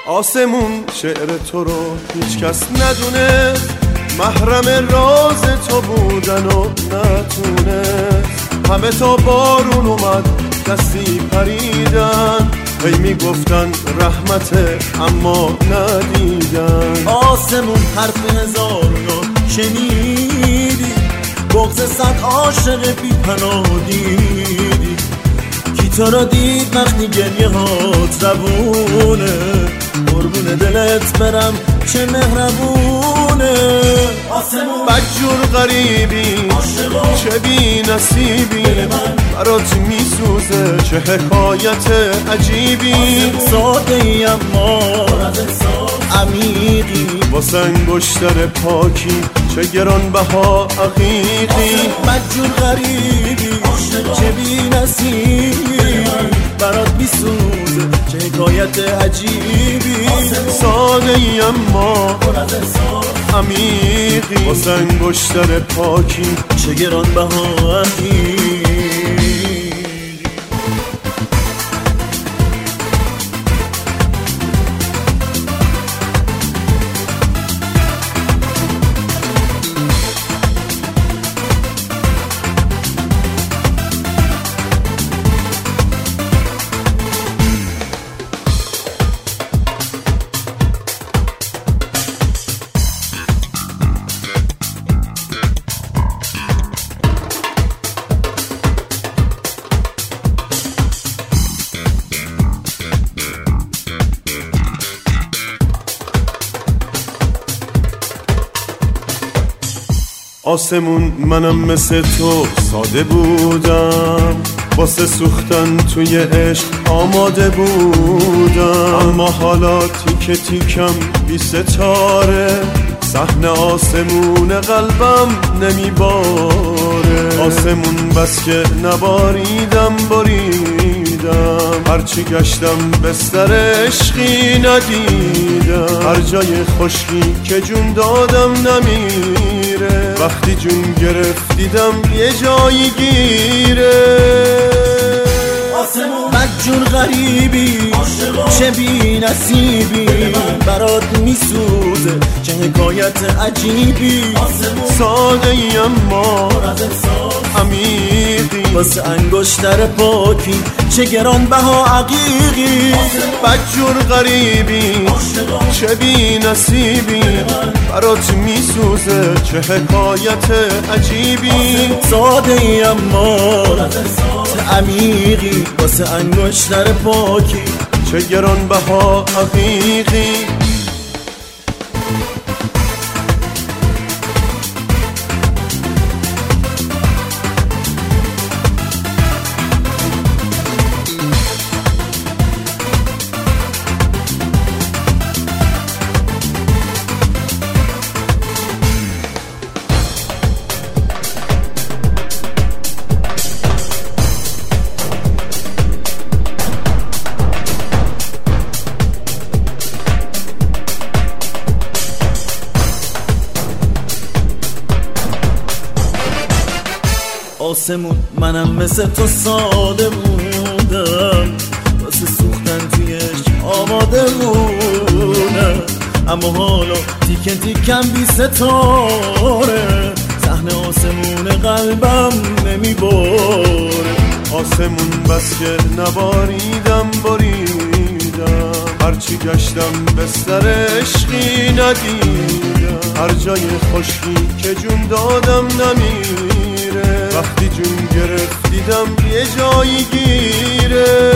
آسمون شعر تو رو هیچ کس ندونه، محرم راز تو بودن و نتونست. همه تا بارون اومد دستی پریدن، هی میگفتن رحمته اما ندیدن. آسمون حرف هزارونو شنیدی، بغض صد عاشق بی پناه دیدی. کی تو را دید وقتی گریه هات روونه، قربون دلت برم چه مهربونه. آسمون بدجور غریبی چه بی نصیبی، برات میسوزه چه حکایت عجیبی. ساده ای اما عمیقی، واسه انگشتر پاکی چه گرانبها عقیقی. بدجور غریبی چه بی نصیبی، برات میسوزه چه حکایت عجیبی. ساده ای اما عمیقی، واسه انگشتر پاکی چه گرانبها عقیقی. آسمون منم مثل تو ساده بودم، واسه سوختن توی عشق آماده بودم. اما حالا تیکه تیکم بی ستاره، صحنه آسمون قلبم نمیباره. آسمون بس که نباریدم باریدم، هرچی گشتم بستر عشقی ندیدم. هر جای خشکی که جون دادم نمیره، وقتی جون گرفت دیدم یه جایی گیره. بدجور غریبی چه بی نصیبی، برات میسوزه چه حکایت عجیبی. ساده ای اما عمیقی، واسه انگشتر پاکی چه گرانبها عقیقی. بدجور غریبی چه بی نصیبی، برات میسوزه چه حکایت عجیبی. ساده ای اما عمیقی، واسه انگشتر پاکی چه گرانبها عقیقی. آسمون منم مثل تو ساده بودم، واسه سوختن توی عشق آماده بودم. اما حالا تیکه تیکم بی ستاره، صحنه آسمون قلبم نمیباره. آسمون بس که نباریدم باریدم، هرچی گشتم بستر عشقی ندیدم. هر جای خشکی که جون دادم نمیره، وقتی جون گرفت دیدم یه جایی گیره.